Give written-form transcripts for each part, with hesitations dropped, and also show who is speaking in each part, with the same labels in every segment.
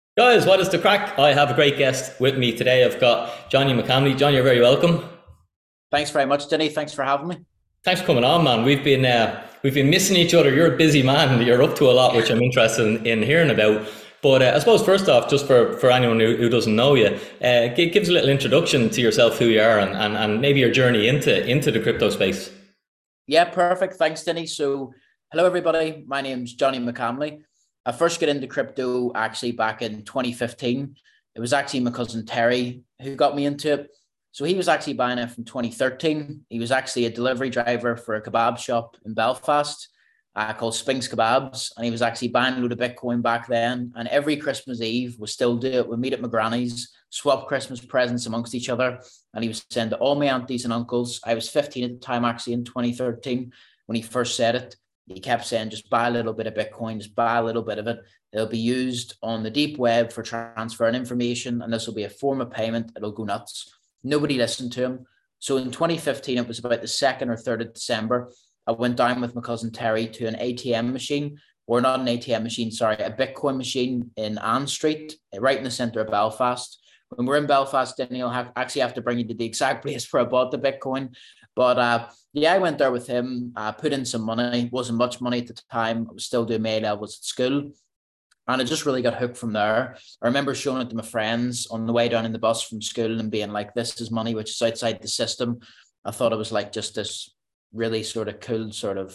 Speaker 1: Guys, what is the crack? I have a great guest with me today. I've got Johnny McCamley. John, you're very welcome.
Speaker 2: Thanks very much, Denny. Thanks for having me.
Speaker 1: Thanks for coming on, man. We've been missing each other. You're a busy man. You're up to a lot, which I'm interested in hearing about. But I suppose first off, just for anyone who doesn't know you, give us a little introduction to yourself, who you are, and maybe your journey into the crypto space.
Speaker 2: Yeah, perfect. Thanks, Denny. So, hello, everybody. My name's Johnny McCamley. I first got into crypto actually back in 2015. It was actually my cousin Terry who got me into it. So, he was actually buying it from 2013. He was actually a delivery driver for a kebab shop in Belfast called Spinks Kebabs. And he was actually buying a load of Bitcoin back then. And every Christmas Eve, we still do it. We meet at my granny's, swap Christmas presents amongst each other. And he was saying to all my aunties and uncles, I was 15 at the time, actually, in 2013, when he first said it. He kept saying, just buy a little bit of Bitcoin, just buy a little bit of it. It'll be used on the deep web for transferring information, and this will be a form of payment. It'll go nuts. Nobody listened to him. So in 2015, it was about the 2nd or 3rd of December. I went down with my cousin Terry to an ATM machine, or not an ATM machine, sorry, a Bitcoin machine in Ann Street, right in the center of Belfast. When we're in Belfast, then you'll actually have to bring you to the exact place where I bought the Bitcoin. But yeah, I went there with him, put in some money. Wasn't much money at the time. I was still doing my levels at school. And I just really got hooked from there. I remember showing it to my friends on the way down in the bus from school and being like, this is money which is outside the system. I thought it was like just this really sort of cool sort of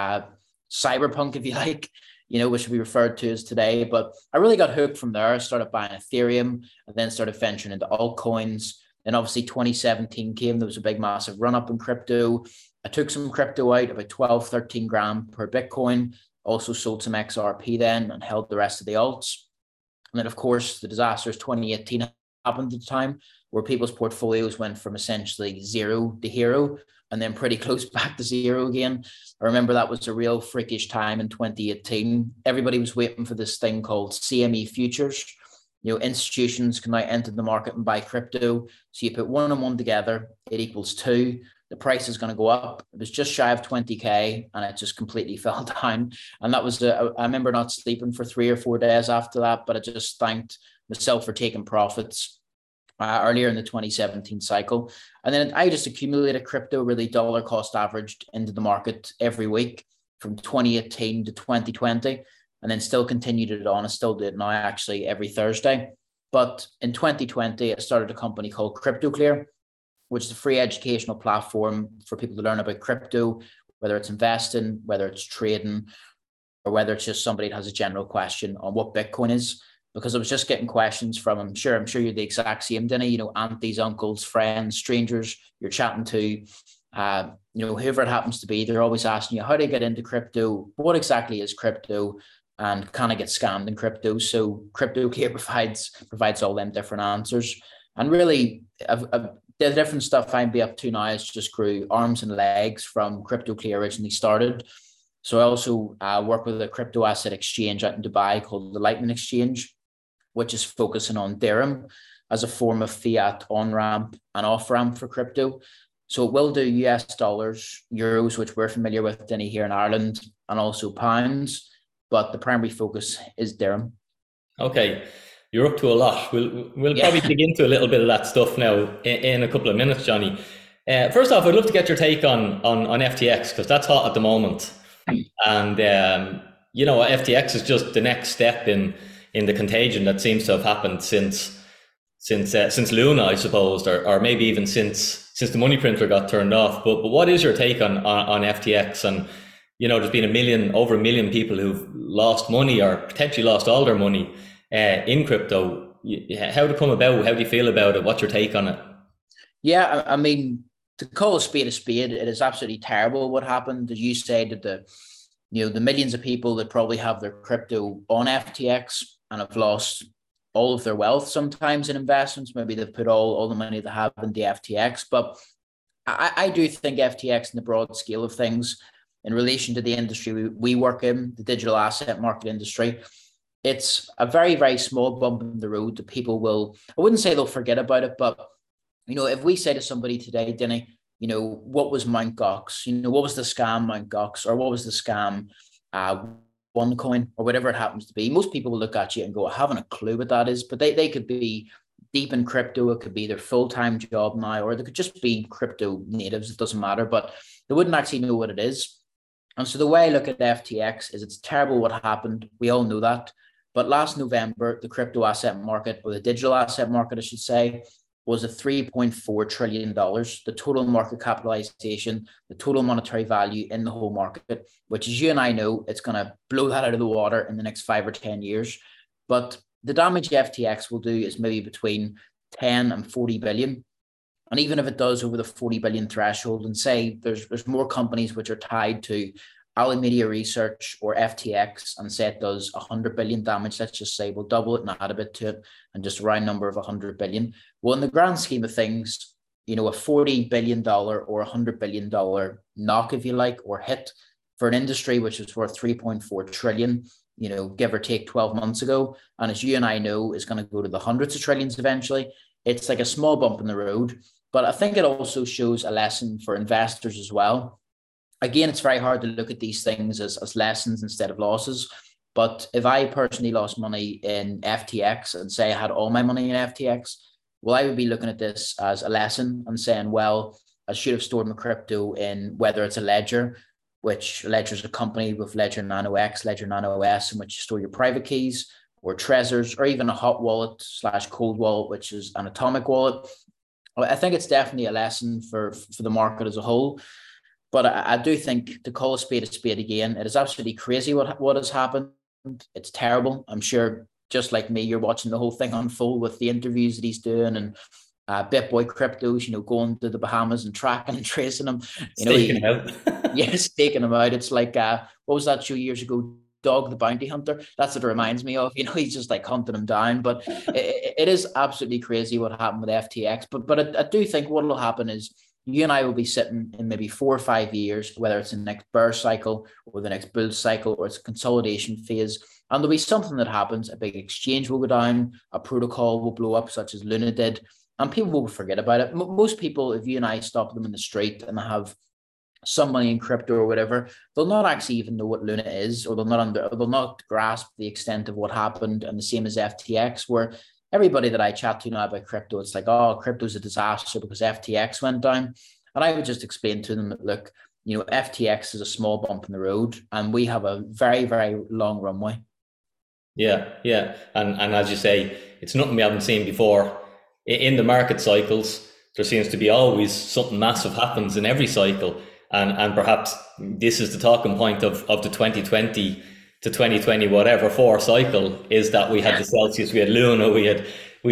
Speaker 2: cyberpunk, if you like, which we referred to as today. But I really got hooked from there. I started buying Ethereum and then started venturing into altcoins. And obviously 2017 came, there was a big massive run up in crypto. I took some crypto out, about 12, 13 grand per Bitcoin, also sold some XRP then and held the rest of the alts. And then, of course, the disastrous 2018 happened at the time where people's portfolios went from essentially zero to hero and then pretty close back to zero again. I remember that was a real freakish time in 2018. Everybody was waiting for this thing called CME futures. Institutions can now enter the market and buy crypto. So you put one and one together, it equals two. The price is going to go up. It was just shy of 20K and it just completely fell down. And that was, I remember not sleeping for 3 or 4 days after that, but I just thanked myself for taking profits earlier in the 2017 cycle. And then I just accumulated crypto, really dollar cost averaged into the market every week from 2018 to 2020, and then still continued it on. I still do it now, actually, every Thursday. But in 2020, I started a company called CryptoClear, which is a free educational platform for people to learn about crypto, whether it's investing, whether it's trading, or whether it's just somebody that has a general question on what Bitcoin is. Because I was just getting questions from, I'm sure you're the exact same, Denny, aunties, uncles, friends, strangers you're chatting to, whoever it happens to be, they're always asking you, how do I get into crypto? What exactly is crypto? And can I get scammed in crypto? So CryptoClear provides all them different answers. And really, the different stuff I'm be up to now is just grew arms and legs from CryptoClear originally started. So I also work with a crypto asset exchange out in Dubai called the Lightning Exchange, which is focusing on Dirham as a form of fiat on ramp and off ramp for crypto. So it will do US dollars, euros, which we're familiar with Denny here in Ireland, and also pounds. But the primary focus is Dirham.
Speaker 1: Okay, you're up to a lot. We'll probably
Speaker 2: Yeah.
Speaker 1: dig into a little bit of that stuff now in a couple of minutes, Johnny. First off, I'd love to get your take on FTX because that's hot at the moment. And FTX is just the next step in the contagion that seems to have happened since Luna, I suppose, or maybe even since the money printer got turned off. But what is your take on FTX? And there's been over a million people who've lost money or potentially lost all their money in crypto. How did it come about? How do you feel about it? What's your take on it?
Speaker 2: Yeah, I mean, to call a spade, it is absolutely terrible what happened. As you said, that the millions of people that probably have their crypto on FTX and have lost all of their wealth sometimes in investments. Maybe they've put all the money they have into FTX. But I do think FTX in the broad scale of things, in relation to the industry we work in, the digital asset market industry, it's a very, very small bump in the road that people will, I wouldn't say they'll forget about it, but if we say to somebody today, Denny, what was Mount Gox? What was the scam Mount Gox, or what was the scam one coin or whatever it happens to be, most people will look at you and go, I haven't a clue what that is, but they could be deep in crypto. It could be their full-time job now, or they could just be crypto natives. It doesn't matter, but they wouldn't actually know what it is. And so the way I look at FTX is it's terrible what happened. We all know that. But last November, the crypto asset market, or the digital asset market, I should say, was a $3.4 trillion. The total market capitalization, the total monetary value in the whole market, which, as you and I know, it's going to blow that out of the water in the next 5 or 10 years. But the damage FTX will do is maybe between 10 and 40 billion. And even if it does over the 40 billion threshold, and say there's more companies which are tied to Alameda Research or FTX, and say it does 100 billion damage, let's just say we'll double it and add a bit to it, and just a round number of 100 billion. Well, in the grand scheme of things, a $40 billion or $100 billion knock, if you like, or hit for an industry which is worth 3.4 trillion, give or take 12 months ago, and as you and I know, is going to go to the hundreds of trillions eventually. It's like a small bump in the road, but I think it also shows a lesson for investors as well. Again, it's very hard to look at these things as lessons instead of losses. But if I personally lost money in FTX and say I had all my money in FTX, well, I would be looking at this as a lesson and saying, well, I should have stored my crypto in, whether it's a Ledger, which Ledger is a company with Ledger Nano X, Ledger Nano S, in which you store your private keys, or Trezors, or even a hot wallet / cold wallet, which is an atomic wallet. I think it's definitely a lesson for the market as a whole. But I do think, to call a spade again, it is absolutely crazy what has happened. It's terrible. I'm sure, just like me, you're watching the whole thing unfold with the interviews that he's doing, and BitBoy Cryptos, going to the Bahamas and tracking and tracing them.
Speaker 1: Staking him out.
Speaker 2: Yes, staking him out. It's like, what was that 2 years ago? Dog the Bounty Hunter. That's what it reminds me of. He's just like hunting him down. But it is absolutely crazy what happened with FTX. But I do think what will happen is, you and I will be sitting in maybe 4 or 5 years, whether it's the next bear cycle or the next bull cycle, or it's a consolidation phase, and there'll be something that happens. A big exchange will go down, a protocol will blow up, such as Luna did, and people will forget about it. Most people, if you and I stop them in the street and have some money in crypto or whatever, they'll not actually even know what Luna is, or they'll not grasp the extent of what happened. And the same as FTX, where everybody that I chat to now about crypto, it's like, oh, crypto's a disaster because FTX went down. And I would just explain to them that, look, FTX is a small bump in the road, and we have a very, very long runway.
Speaker 1: Yeah. And as you say, it's nothing we haven't seen before. In the market cycles, there seems to be always something massive happens in every cycle. And perhaps this is the talking point of the 2020 to 2020 whatever 4 cycle, is that we had the Celsius, we had Luna, we had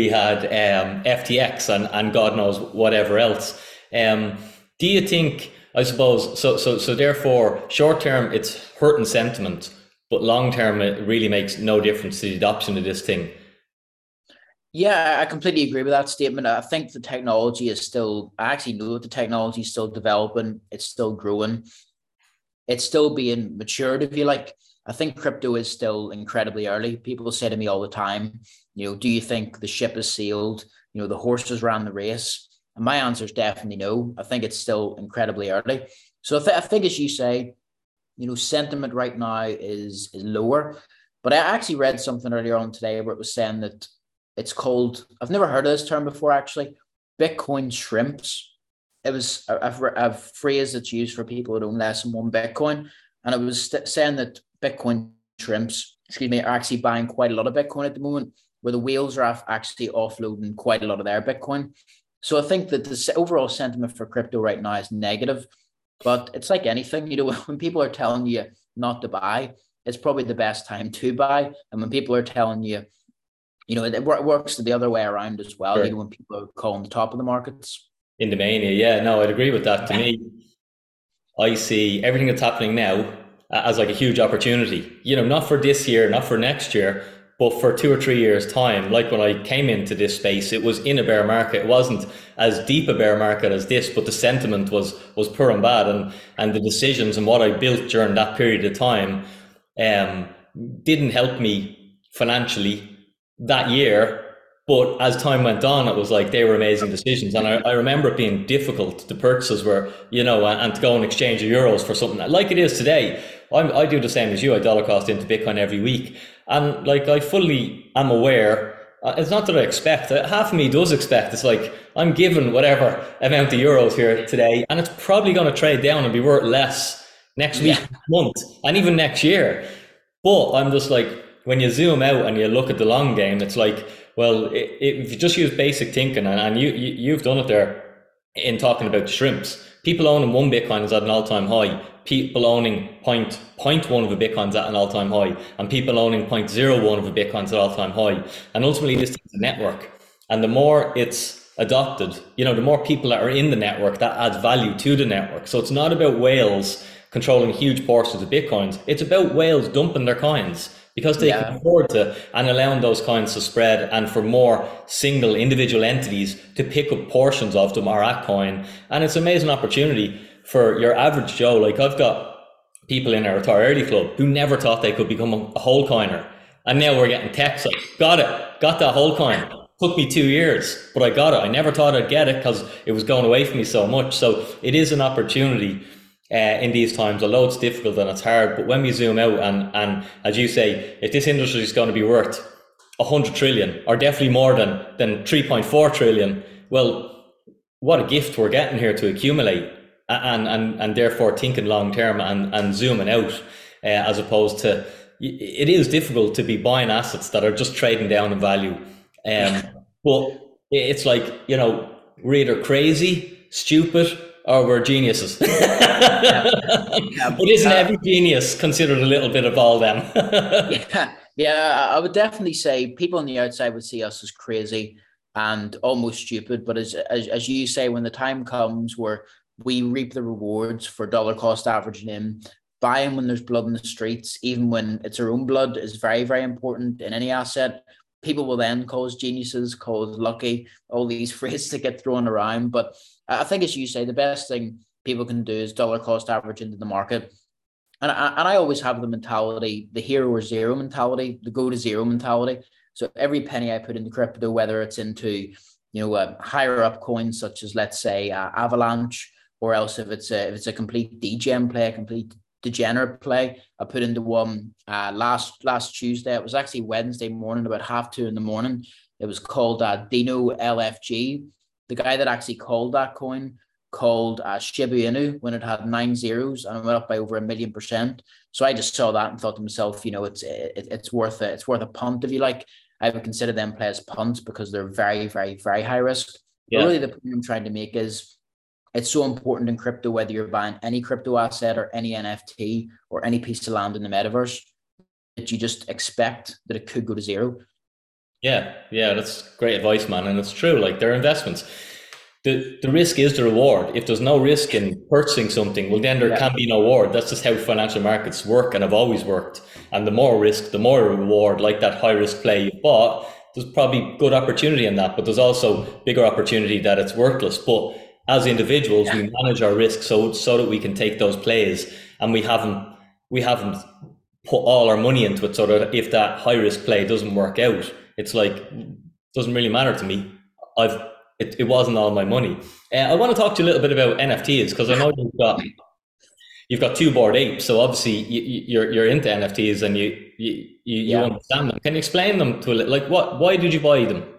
Speaker 1: FTX, and God knows whatever else. Do you think, I suppose, so therefore short term it's hurting sentiment, but long term it really makes no difference to the adoption of this thing?
Speaker 2: Yeah, I completely agree with that statement. I think the technology is still, I actually know that the technology is still developing, it's still growing, it's still being matured, if you like. I think crypto is still incredibly early. People say to me all the time, do you think the ship is sailed? The horses ran the race. And my answer is definitely no. I think it's still incredibly early. So I think, as you say, sentiment right now is lower. But I actually read something earlier on today where it was saying that it's called, I've never heard of this term before actually, Bitcoin shrimps. It was a phrase that's used for people that own less than one Bitcoin. And it was saying that Bitcoin shrimps, are actually buying quite a lot of Bitcoin at the moment, where the whales are actually offloading quite a lot of their Bitcoin. So I think that the overall sentiment for crypto right now is negative, but it's like anything, when people are telling you not to buy, it's probably the best time to buy. And when people are telling you, it works the other way around as well,
Speaker 1: Sure.
Speaker 2: when people are calling the top of the markets.
Speaker 1: In the mania, yeah, no, I'd agree with that. To me, I see everything that's happening now as like a huge opportunity, not for this year, not for next year, but for 2 or 3 years time. Like when I came into this space, it was in a bear market. It wasn't as deep a bear market as this, but the sentiment was poor and bad. And the decisions and what I built during that period of time didn't help me financially that year. But as time went on, it was like they were amazing decisions. And I remember it being difficult. The purchases were, and to go and exchange your euros for something like it is today. I do the same as you. I dollar cost into Bitcoin every week, and like I fully am aware. It's not that I expect. Half of me does expect. It's like I'm given whatever amount of euros here today, and it's probably going to trade down and be worth less next week,
Speaker 2: Yeah.
Speaker 1: month, and even next year. But I'm just like, when you zoom out and you look at the long game, it's like, well, if you just use basic thinking, and you've done it there in talking about the shrimps, people owning one Bitcoin is at an all-time high. People owning point one of a Bitcoin is at an all-time high, and people owning 0.01 of a Bitcoin is at an all-time high. And ultimately, this is a network, and the more it's adopted, the more people that are in the network, that adds value to the network. So it's not about whales controlling huge portions of Bitcoins. It's about whales dumping their coins because they can afford to, and allowing those coins to spread, and for more single individual entities to pick up portions of them or at coin. And it's an amazing opportunity for your average Joe. Like, I've got people in our Retire Early Club who never thought they could become a whole coiner. And now we're getting texts like, got that whole coin. Took me 2 years, but I got it. I never thought I'd get it because it was going away from me so much. So it is an opportunity in these times, although it's difficult and it's hard. But when we zoom out, and as you say, if this industry is going to be worth 100 trillion, or definitely more than 3.4 trillion, well, what a gift we're getting here to accumulate, and therefore thinking long term and zooming out, as opposed to, it is difficult to be buying assets that are just trading down in value. But it's like, we're either crazy, stupid, or we're geniuses. But isn't every genius considered a little bit of all them?
Speaker 2: I would definitely say people on the outside would see us as crazy and almost stupid. But as you say, when the time comes where we reap the rewards for dollar cost averaging in, buying when there's blood in the streets, even when it's our own blood, is very, very important in any asset. People will then call us geniuses, call us lucky, all these phrases that get thrown around. But I think, as you say, the best thing people can do is dollar cost average into the market. And I always have the mentality, the hero or zero mentality, the go to zero mentality. So every penny I put into crypto, whether it's into, higher up coins such as, let's say, Avalanche, or else if it's a complete degen play, a complete degenerate play. I put into one last Tuesday. It was actually Wednesday morning, about 2:30 in the morning. It was called Dino LFG. The guy that actually called that coin called Shiba Inu when it had 9 zeros, and it went up by over 1,000,000%. So I just saw that and thought to myself, it's worth a punt, if you like. I would consider them play as punts because they're very, very, very high risk. Yeah. But really, the point I'm trying to make is, it's so important in crypto, whether you're buying any crypto asset or any NFT or any piece of land in the metaverse, that you just expect that it could go to zero.
Speaker 1: Yeah, that's great advice, man. And it's true, like, they're investments. The risk is the reward. If there's no risk in purchasing something, well, then there can be no reward. That's just how financial markets work and have always worked. And the more risk, the more reward. Like that high risk play you bought, there's probably good opportunity in that, but there's also bigger opportunity that it's worthless. But as individuals, we manage our risk so that we can take those plays, and we haven't put all our money into it, so that if that high risk play doesn't work out, it's like, it doesn't really matter to me. It wasn't all my money. I want to talk to you a little bit about NFTs, because I know you've got 2 Bored Apes, so obviously you're into NFTs and you understand them. Can you explain them to a little? Like, why did you buy them?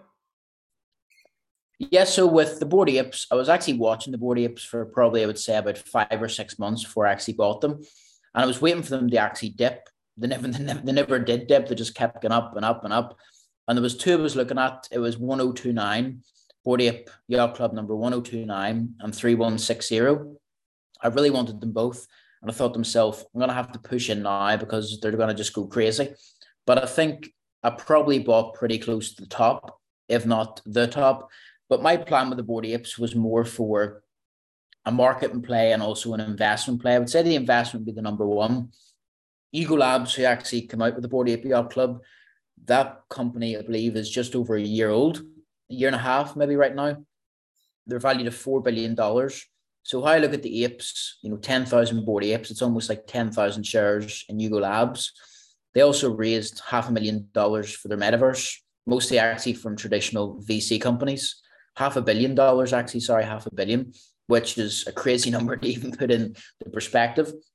Speaker 2: Yeah, so with the Bored Apes, I was actually watching the Bored Apes for probably, I would say, about 5 or 6 months before I actually bought them. And I was waiting for them to actually dip. They never did dip. They just kept going up and up and up. And there was 2 I was looking at. It was 1029, Bored Ape Yacht Club number 1029 and 3160. I really wanted them both. And I thought to myself, I'm going to have to push in now because they're going to just go crazy. But I think I probably bought pretty close to the top, if not the top. But my plan with the Bored Apes was more for a marketing play and also an investment play. I would say the investment would be the number one. Yuga Labs, who actually came out with the Bored Ape Yacht Club, that company, I believe, is just over a year old, a year and a half, maybe right now. They're valued at $4 billion. So how I look at the apes, 10,000 Bored Apes, it's almost like 10,000 shares in Yuga Labs. They also raised $500,000 for their metaverse, mostly actually from traditional VC companies. $500 million, actually, sorry, $500 million, which is a crazy number to even put in the perspective.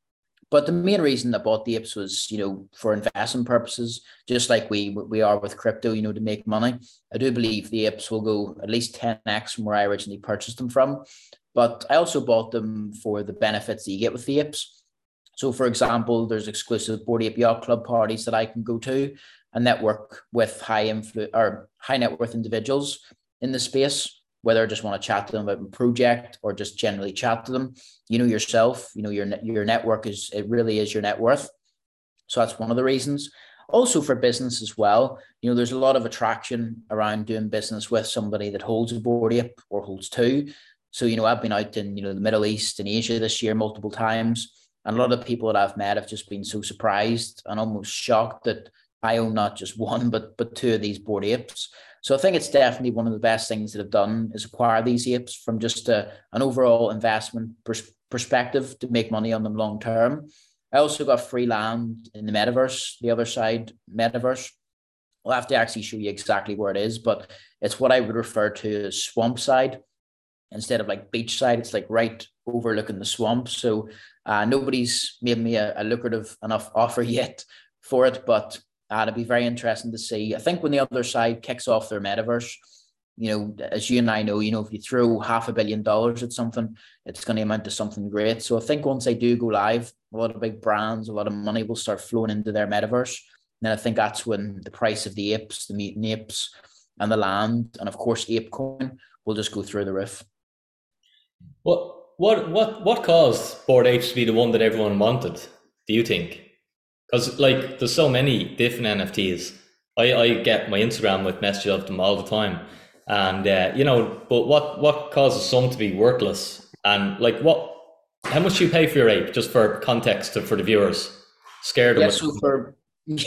Speaker 2: But the main reason I bought the apes was, for investment purposes, just like we are with crypto, to make money. I do believe the apes will go at least 10x from where I originally purchased them from. But I also bought them for the benefits that you get with the apes. So, for example, there's exclusive Bored Ape Yacht Club parties that I can go to and network with high net worth individuals in the space, whether I just want to chat to them about a project or just generally chat to them. Yourself, your network it really is your net worth. So that's one of the reasons. Also for business as well, there's a lot of attraction around doing business with somebody that holds a Bored Ape or holds two. So, I've been out in, the Middle East and Asia this year multiple times. And a lot of people that I've met have just been so surprised and almost shocked that I own not just one, but two of these Bored Apes. So I think it's definitely one of the best things that I've done is acquire these apes from just an overall investment perspective to make money on them long term. I also got free land in the metaverse, the other side metaverse. I'll have to actually show you exactly where it is, but it's what I would refer to as swamp side instead of like beach side. It's like right overlooking the swamp. So nobody's made me a lucrative enough offer yet for it, but it'd be very interesting to see. I think when the other side kicks off their metaverse, as you and I know, if you throw $500 million at something, it's going to amount to something great. So I think once they do go live, a lot of big brands, a lot of money will start flowing into their metaverse. And then I think that's when the price of the apes, the mutant apes, and the land, and of course ApeCoin will just go through the roof.
Speaker 1: What caused Bored Apes to be the one that everyone wanted, do you think? Because there's so many different NFTs. I get my Instagram with messages of them all the time. And but what causes some to be worthless? And how much do you pay for your ape, just for context for the viewers? Scared them.
Speaker 2: Yeah, so for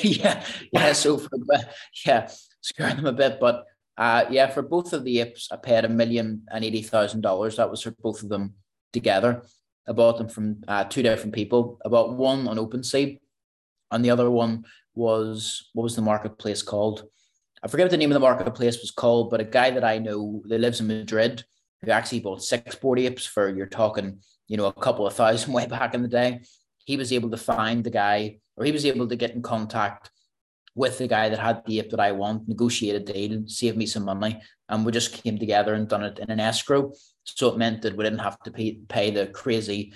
Speaker 2: scare them a bit. But for both of the apes, I paid $1,080,000. That was for both of them together. I bought them from two different people. I bought one on OpenSea, and the other one was, what was the marketplace called? I forget what the name of the marketplace was called, but a guy that I know that lives in Madrid who actually bought 6 Bored Apes for, you're talking, a couple of thousand way back in the day. He was able to find the guy, or he was able to get in contact with the guy that had the ape that I want, negotiate a deal, save me some money. And we just came together and done it in an escrow. So it meant that we didn't have to pay the crazy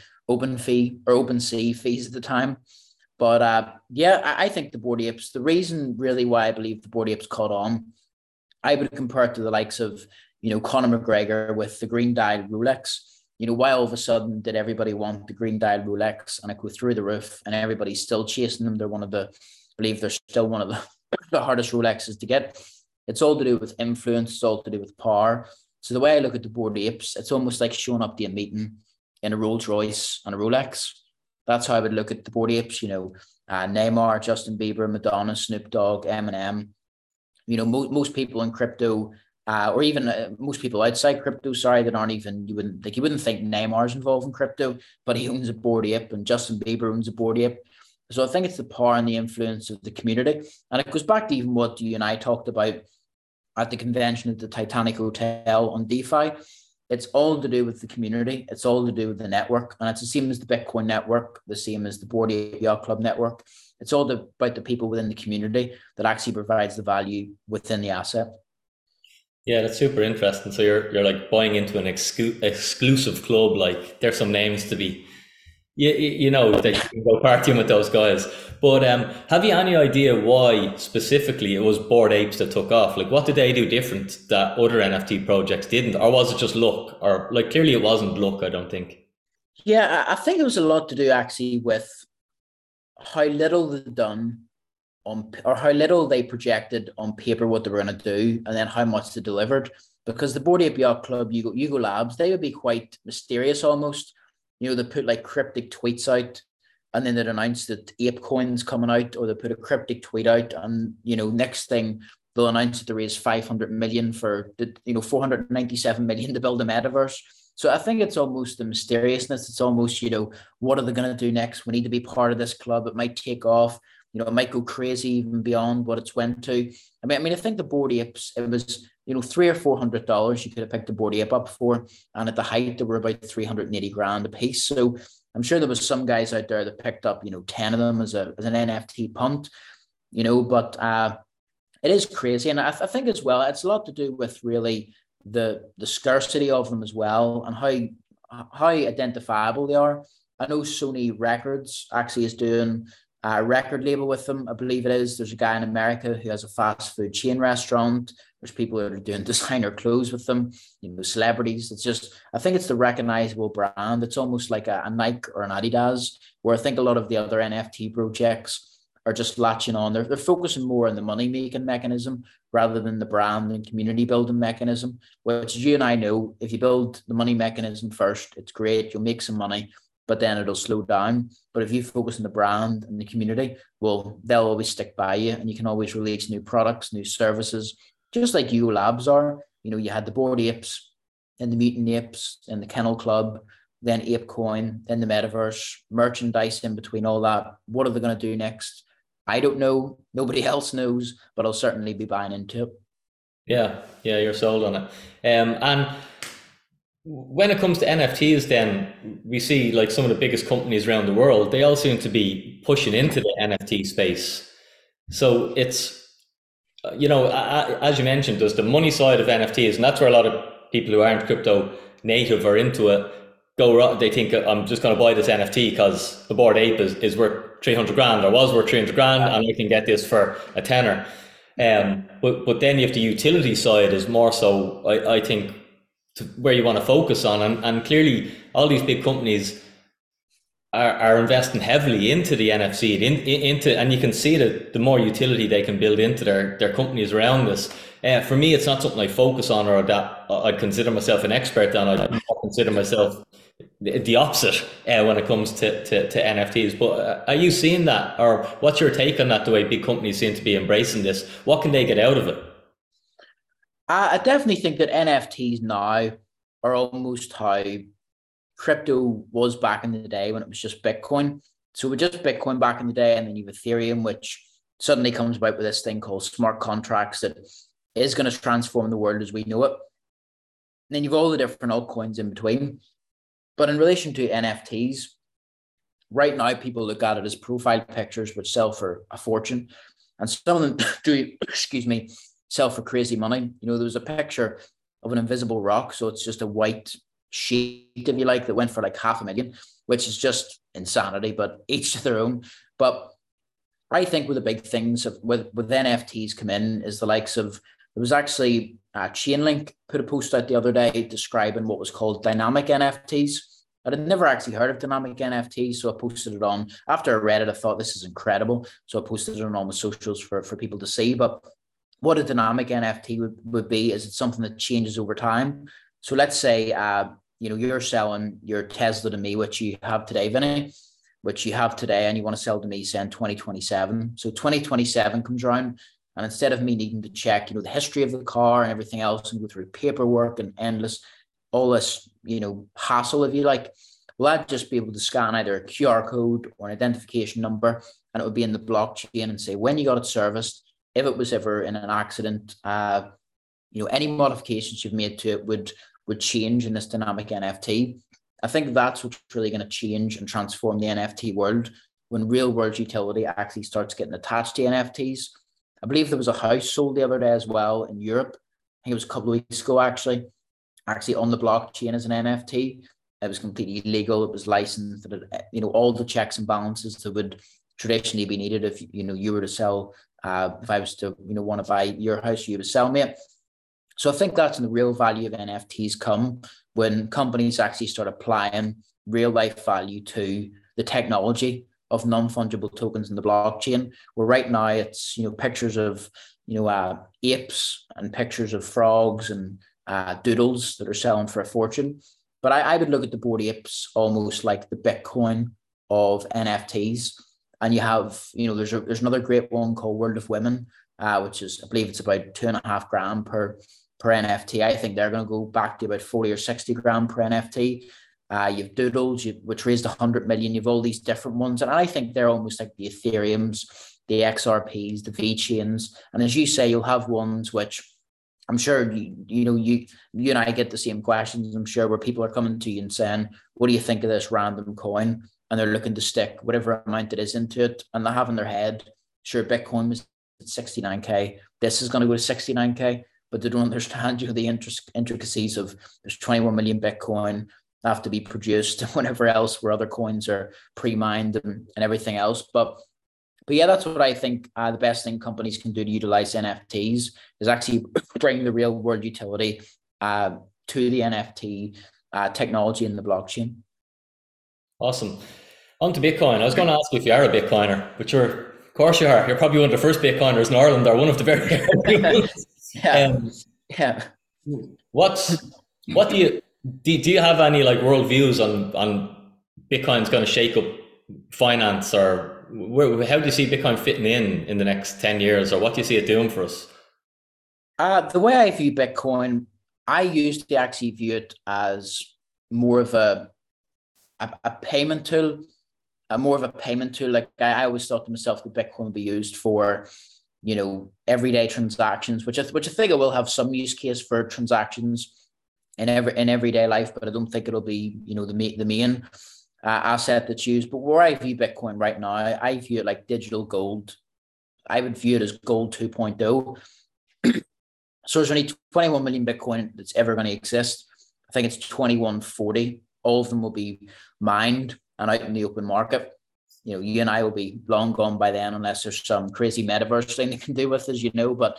Speaker 2: OpenSea fees at the time. But I think the Bored Apes, the reason really why I believe the Bored Apes caught on, I would compare it to the likes of, Conor McGregor with the green dial Rolex. Why all of a sudden did everybody want the green dial Rolex and it go through the roof and everybody's still chasing them? I believe they're still one of the hardest Rolexes to get. It's all to do with influence. It's all to do with power. So the way I look at the Bored Apes, it's almost like showing up to a meeting in a Rolls Royce and a Rolex. That's how I would look at the Bored Apes. Neymar, Justin Bieber, Madonna, Snoop Dogg, Eminem. Most people in crypto, or even most people outside crypto, that aren't even, you wouldn't think Neymar's involved in crypto, but he owns a Bored Ape, and Justin Bieber owns a Bored Ape. So I think it's the power and the influence of the community. And it goes back to even what you and I talked about at the convention at the Titanic Hotel on DeFi. It's all to do with the community. It's all to do with the network. And it's the same as the Bitcoin network, the same as the Bored Ape Yacht Club network. It's all about the people within the community that actually provides the value within the asset.
Speaker 1: Yeah, that's super interesting. So you're like buying into an exclusive club. Like there's some names to be, that you can go partying with those guys. But have you any idea why specifically it was Bored Apes that took off? Like what did they do different that other NFT projects didn't? Or was it just luck? Or clearly it wasn't luck, I don't think.
Speaker 2: Yeah, I think it was a lot to do actually with how little they've done or how little they projected on paper what they were going to do, and then how much they delivered. Because the Bored Ape Yacht Club, Yuga Labs, they would be quite mysterious almost. They put like cryptic tweets out, and then they'd announce that ApeCoin's coming out, or they put a cryptic tweet out, and next thing they'll announce that they raised 500 million for the 497 million to build a metaverse. So I think it's almost the mysteriousness. It's almost what are they going to do next? We need to be part of this club. It might take off. It might go crazy even beyond what it's went to. I think the Bored Apes, it was, $300 or $400 you could have picked the Bored Ape up for. And at the height, they were about 380 grand a piece. So I'm sure there was some guys out there that picked up, 10 of them as an NFT punt, but it is crazy. And I think as well, it's a lot to do with really the scarcity of them as well, and how identifiable they are. I know Sony Records actually is doing a record label with them, I believe it is. There's a guy in America who has a fast food chain restaurant. There's people that are doing designer clothes with them, celebrities. It's just, I think it's the recognizable brand. It's almost like a Nike or an Adidas, where I think a lot of the other NFT projects are just latching on. They're focusing more on the money-making mechanism rather than the brand and community building mechanism, which you and I know, if you build the money mechanism first, it's great, you'll make some money, but then it'll slow down. But if you focus on the brand and the community, well, they'll always stick by you, and you can always release new products, new services, just like UO Labs are. You had the Bored Apes and the Mutant Apes and the Kennel Club, then ApeCoin, then the Metaverse, merchandise in between all that. What are they going to do next? I don't know. Nobody else knows, but I'll certainly be buying into it.
Speaker 1: Yeah, you're sold on it. And when it comes to NFTs, then we see like some of the biggest companies around the world, they all seem to be pushing into the NFT space. So it's, as you mentioned, there's the money side of NFTs, and that's where a lot of people who aren't crypto native or into it go. They think, I'm just going to buy this NFT because the Bored Ape is worth 300 grand, or was worth 300 grand, and I can get this for a tenner. But then you have the utility side is more so, I think, to where you want to focus on, and clearly all these big companies are investing heavily into the NFC, into, and you can see that the more utility they can build into their companies around this. For me, it's not something I focus on, or that I'd consider myself an expert on. I consider myself the opposite when it comes to NFTs. But are you seeing that, or what's your take on that, the way big companies seem to be embracing this? What can they get out of it?
Speaker 2: I definitely think that NFTs now are almost how crypto was back in the day when it was just Bitcoin. So with just Bitcoin back in the day, and then you have Ethereum, which suddenly comes about with this thing called smart contracts that is going to transform the world as we know it. And then you've all the different altcoins in between. But in relation to NFTs, right now people look at it as profile pictures which sell for a fortune. And some of them do, sell for crazy money. There was a picture of an invisible rock. So it's just a white sheet, if you like, that went for like $500,000, which is just insanity, but each to their own. But I think with the big things with NFTs come in is the likes of, there was actually Chainlink put a post out the other day describing what was called dynamic NFTs. I'd never actually heard of dynamic NFTs, so I posted it on. After I read it, I thought this is incredible. So I posted it on all my socials for people to see. But what a dynamic NFT would be is it's something that changes over time. So let's say, you're selling your Tesla to me, which you have today, Vinny, which you have today, and you want to sell to me, say, in 2027. So 2027 comes around, and instead of me needing to check, the history of the car and everything else and go through paperwork and all this, hassle, if you like, well, I'd just be able to scan either a QR code or an identification number, and it would be in the blockchain and say when you got it serviced, if it was ever in an accident, any modifications you've made to it would change in this dynamic NFT. I think that's what's really going to change and transform the NFT world, when real world utility actually starts getting attached to NFTs. I believe there was a house sold the other day as well in Europe. I think it was a couple of weeks ago, actually on the blockchain as an NFT. It was completely legal. It was licensed. All the checks and balances that would traditionally be needed if you were to sell. If I was to want to buy your house, you would sell me it. So I think that's when the real value of NFTs come, when companies actually start applying real life value to the technology of non-fungible tokens in the blockchain, where right now it's, pictures of, apes and pictures of frogs and doodles that are selling for a fortune. But I would look at the Bored Apes almost like the Bitcoin of NFTs. And you have, there's another great one called World of Women, which is, I believe it's about $2.5 grand per NFT. I think they're going to go back to about 40 or 60 grand per NFT. You've Doodles, which raised 100 million. You've all these different ones. And I think they're almost like the Ethereums, the XRPs, the VeChains. And as you say, you'll have ones which I'm sure you and I get the same questions. I'm sure where people are coming to you and saying, "What do you think of this random coin?" And they're looking to stick whatever amount it is into it, and they have in their head, "Sure, Bitcoin was at 69K. This is going to go to 69K," but they don't understand the intricacies of there's 21 million Bitcoin have to be produced, whatever else where other coins are pre-mined and everything else, but yeah, that's what I think the best thing companies can do to utilize NFTs is actually bring the real world utility to the NFT technology in the blockchain.
Speaker 1: Awesome. On to Bitcoin. I was going to ask you if you are a Bitcoiner, but of course you are. You're probably one of the first Bitcoiners in Ireland, or one of the very early ones.
Speaker 2: Yeah, yeah.
Speaker 1: What do you have any like world views on Bitcoin's going to shake up finance, or how do you see Bitcoin fitting in the next 10 years, or what do you see it doing for us?
Speaker 2: The way I view Bitcoin, I used to actually view it as more of a payment tool, more of a payment tool. Like I always thought to myself that Bitcoin would be used for, everyday transactions, which I think it will have some use case for transactions in everyday life, but I don't think it'll be, the main asset that's used. But where I view Bitcoin right now, I view it like digital gold. I would view it as gold 2.0. So there's only 21 million Bitcoin that's ever going to exist. I think it's 2140. All of them will be mined and out in the open market. You and I will be long gone by then, unless there's some crazy metaverse thing they can do with us, But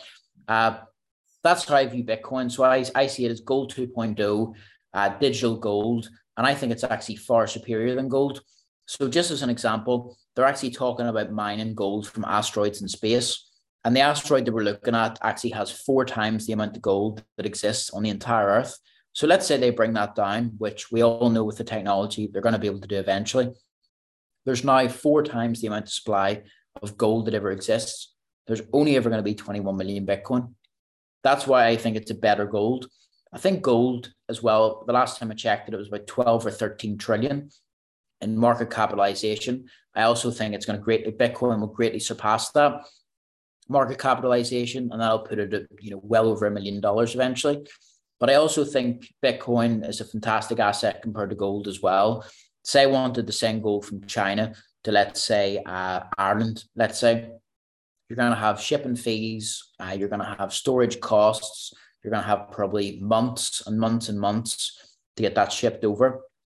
Speaker 2: that's how I view Bitcoin. So I see it as gold 2.0, digital gold. And I think it's actually far superior than gold. So just as an example, they're actually talking about mining gold from asteroids in space. And the asteroid that we're looking at actually has 4 times the amount of gold that exists on the entire Earth. So let's say they bring that down, which we all know with the technology they're going to be able to do eventually. There's now 4 times the amount of supply of gold that ever exists. There's only ever going to be 21 million Bitcoin. That's why I think it's a better gold. I think gold as well, the last time I checked it was about 12 or 13 trillion in market capitalization. I also think it's going to Bitcoin will greatly surpass that market capitalization, and that'll put it at well over $1 million eventually. But I also think Bitcoin is a fantastic asset compared to gold as well. Say I wanted to send gold from China to, let's say, Ireland, let's say, you're going to have shipping fees, you're going to have storage costs, you're going to have probably months and months and months to get that shipped over.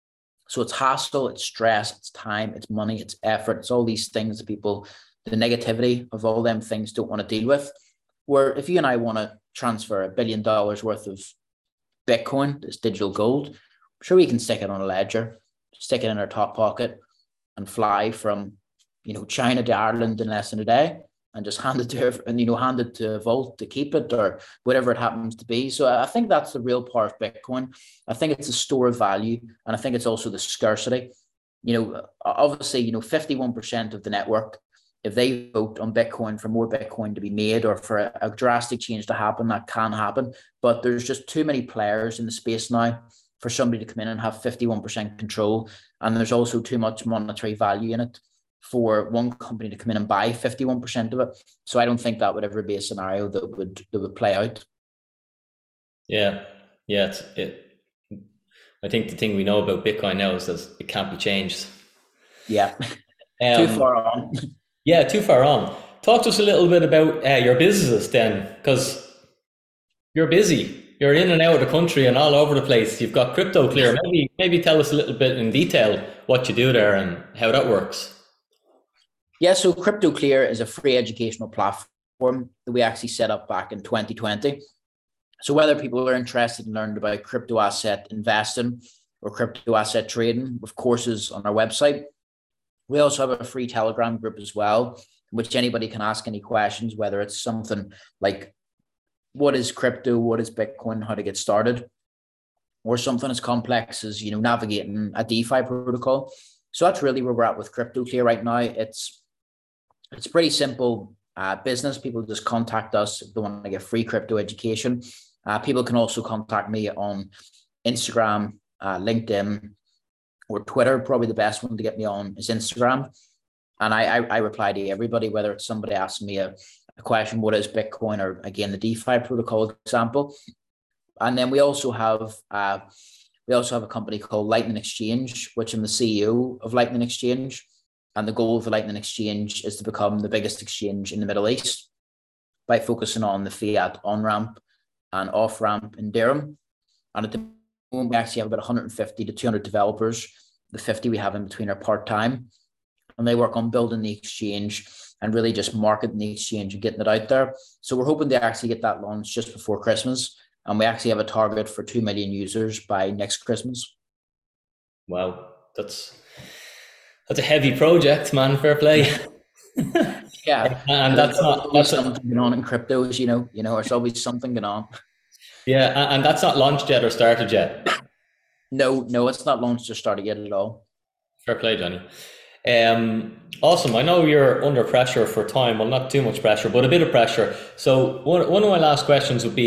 Speaker 2: So it's hassle, it's stress, it's time, it's money, it's effort, it's all these things that people, the negativity of all them things don't want to deal with. Where if you and I want to transfer $1 billion worth of Bitcoin, this digital gold, I'm sure we can stick it on a ledger, stick it in our top pocket and fly from, China to Ireland in less than a day and just hand it to her and, hand it to a vault to keep it or whatever it happens to be. So I think that's the real power of Bitcoin. I think it's a store of value. And I think it's also the scarcity. Obviously, 51% of the network, if they vote on Bitcoin for more Bitcoin to be made or for a drastic change to happen, that can happen. But there's just too many players in the space now for somebody to come in and have 51% control. And there's also too much monetary value in it for one company to come in and buy 51% of it. So I don't think that would ever be a scenario that would play out.
Speaker 1: Yeah. I think the thing we know about Bitcoin now is that it can't be changed.
Speaker 2: Yeah. Too far on.
Speaker 1: Yeah, too far on. Talk to us a little bit about your businesses then, because you're busy. You're in and out of the country and all over the place. You've got Crypto Clear. Maybe tell us a little bit in detail what you do there and how that works.
Speaker 2: Yeah, so Crypto Clear is a free educational platform that we actually set up back in 2020. So whether people are interested in learning about crypto asset investing or crypto asset trading with courses on our website, we also have a free Telegram group as well, which anybody can ask any questions, whether it's something like what is crypto, what is Bitcoin, how to get started, or something as complex as navigating a DeFi protocol. So that's really where we're at with Crypto Clear right now. It's pretty simple business. People just contact us if they want to get free crypto education. People can also contact me on Instagram, LinkedIn, or Twitter. Probably the best one to get me on is Instagram. And I reply to everybody, whether it's somebody asking me a a question, what is Bitcoin, or again, the DeFi protocol example. And then we also have a company called Lightning Exchange, which I'm the CEO of Lightning Exchange. And the goal of the Lightning Exchange is to become the biggest exchange in the Middle East by focusing on the fiat on-ramp and off-ramp in Dirham. And at the moment, we actually have about 150 to 200 developers. The 50 we have in between are part-time. And they work on building the exchange and really just marketing the exchange and getting it out there. So we're hoping to actually get that launched just before Christmas. And we actually have a target for 2 million users by next Christmas.
Speaker 1: Wow, that's a heavy project, man. Fair play.
Speaker 2: Yeah,
Speaker 1: and that's
Speaker 2: something going on in cryptos. There's always something going on.
Speaker 1: Yeah, and that's not launched yet or started yet.
Speaker 2: No, it's not launched or started yet at all.
Speaker 1: Fair play, Johnny. Awesome. I know you're under pressure for time. Well, not too much pressure, but a bit of pressure. So one of my last questions would be,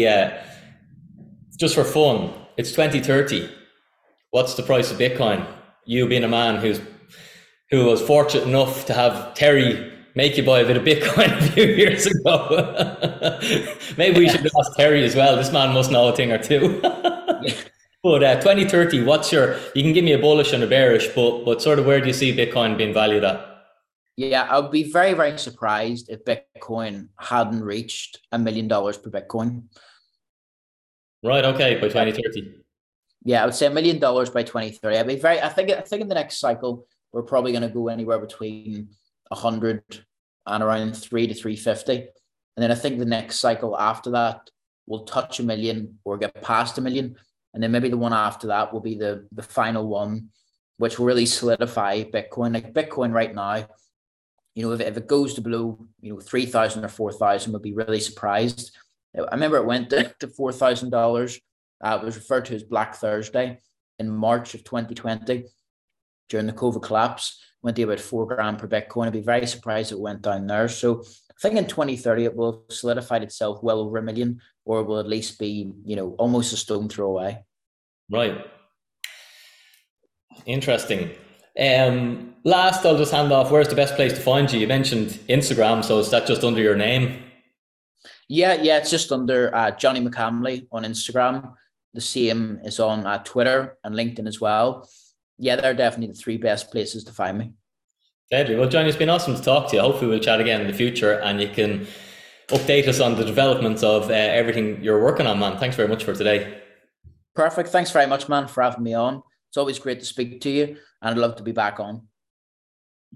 Speaker 1: just for fun, it's 2030. What's the price of Bitcoin? You being a man who was fortunate enough to have Terry make you buy a bit of Bitcoin a few years ago. Maybe we should ask Terry as well. This man must know a thing or two. But 2030, you can give me a bullish and a bearish, but sort of where do you see Bitcoin being valued at?
Speaker 2: Yeah, I would be very, very surprised if Bitcoin hadn't reached $1 million per Bitcoin.
Speaker 1: Right, okay, by 2030.
Speaker 2: Yeah, I would say $1 million by 2030. I think in the next cycle, we're probably going to go anywhere between 100 and around 3 to 350. And then I think the next cycle after that will touch 1 million or get past 1 million. And then maybe the one after that will be the final one, which will really solidify Bitcoin. Like Bitcoin right now, if it goes to below, 3,000 or 4,000, we'll be really surprised. I remember it went to $4,000. It was referred to as Black Thursday in March of 2020 during the COVID collapse. Went to about $4,000 per Bitcoin. I'd be very surprised it went down there. So I think in 2030, it will have solidified itself well over 1 million, or it will at least be, almost a stone throw away.
Speaker 1: Right. Interesting. Last, I'll just hand off. Where's the best place to find you? You mentioned Instagram, so is that just under your name?
Speaker 2: Yeah, it's just under Johnny McCamley on Instagram. The same is on Twitter and LinkedIn as well. Yeah, they're definitely the 3 best places to find me.
Speaker 1: Deadly. Well, Johnny, it's been awesome to talk to you. Hopefully we'll chat again in the future and you can update us on the developments of everything you're working on, man. Thanks very much for today.
Speaker 2: Perfect. Thanks very much, man, for having me on. It's always great to speak to you, and I'd love to be back on.